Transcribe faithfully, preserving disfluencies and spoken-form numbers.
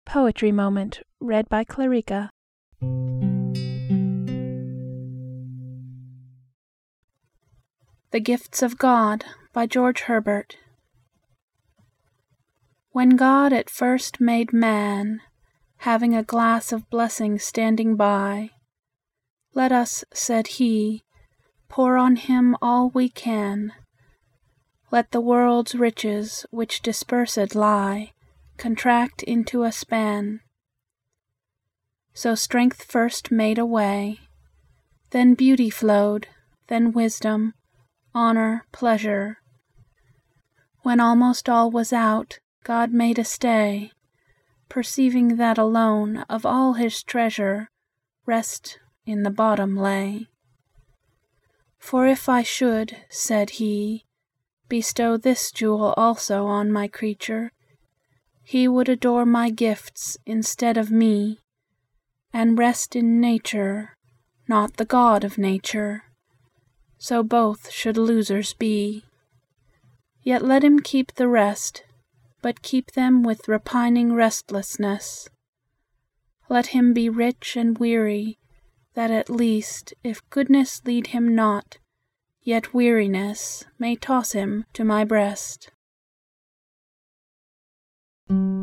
Poetry Moment, read by Clarica. The Gifts of God by George Herbert. When God at first made man, having a glass of blessing standing by, "Let us," said He, "pour on him all we can. Let the world's riches, which dispersed lie, contract into a span." So strength first made a way, then beauty flowed, then wisdom, honor, pleasure. When almost all was out, God made a stay, perceiving that alone of all his treasure rest in the bottom lay. "For if I should," said He, "bestow this jewel also on my creature, he would adore my gifts instead of me, and rest in nature, not the God of nature, so both should losers be. Yet let him keep the rest, but keep them with repining restlessness. Let him be rich and weary, that at least, if goodness lead him not, yet weariness may toss him to my breast."